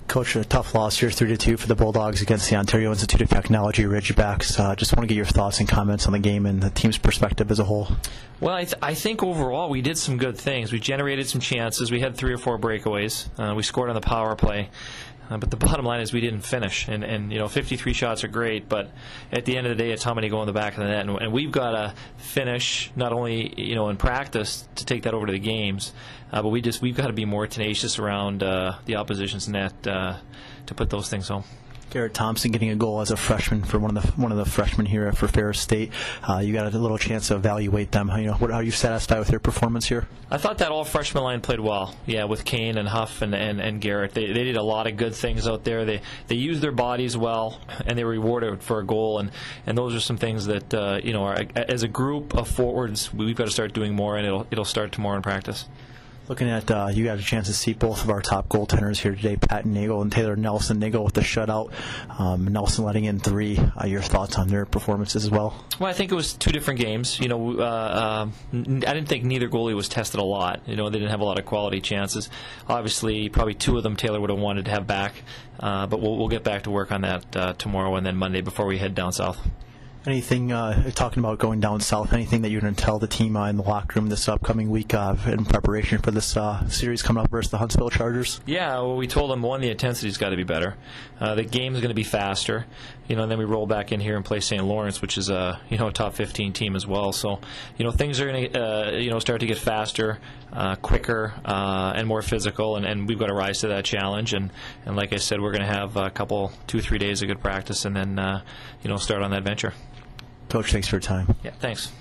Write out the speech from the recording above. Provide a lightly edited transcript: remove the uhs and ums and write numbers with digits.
Coach, a tough loss here, 3-2 for the Bulldogs against the Ontario Institute of Technology Ridgebacks. Just want to get your thoughts and comments on the game and the team's perspective as a whole. Well, I think overall we did some good things. We generated some chances. We had 3 or 4 breakaways. We scored on the power play. But the bottom line is we didn't finish. And 53 shots are great, but at the end of the day, it's how many go in the back of the net. And we've got to finish not only in practice to take that over to the games, but we've got to be more tenacious around the opposition's net to put those things home. Garrett Thompson getting a goal as a freshman for one of the freshmen here for Ferris State. You got a little chance to evaluate them. Are you satisfied with their performance here? I thought that all freshman line played well. Yeah, with Kane and Huff and Garrett, they did a lot of good things out there. They used their bodies well, and they were rewarded for a goal. And those are some things that as a group of forwards, we've got to start doing more, and it'll start tomorrow in practice. Looking at, you got a chance to see both of our top goaltenders here today, Pat Nagel and Taylor Nelson. Nagel with the shutout, Nelson letting in 3. Your thoughts on their performances as well? Well, I think it was 2 different games. I didn't think neither goalie was tested a lot. They didn't have a lot of quality chances. Obviously, probably 2 of them Taylor would have wanted to have back, but we'll get back to work on that tomorrow and then Monday before we head down south. Anything, talking about going down south, anything that you're going to tell the team in the locker room this upcoming week in preparation for this series coming up versus the Huntsville Chargers? Yeah, well, we told them, one, the intensity's got to be better. The game's going to be faster. And then we roll back in here and play St. Lawrence, which is a top 15 team as well. So, things are going to start to get faster, quicker, and more physical, and we've got to rise to that challenge. And like I said, we're going to have a couple, 2-3 days of good practice, and then start on that venture. Coach, thanks for your time. Yeah, thanks.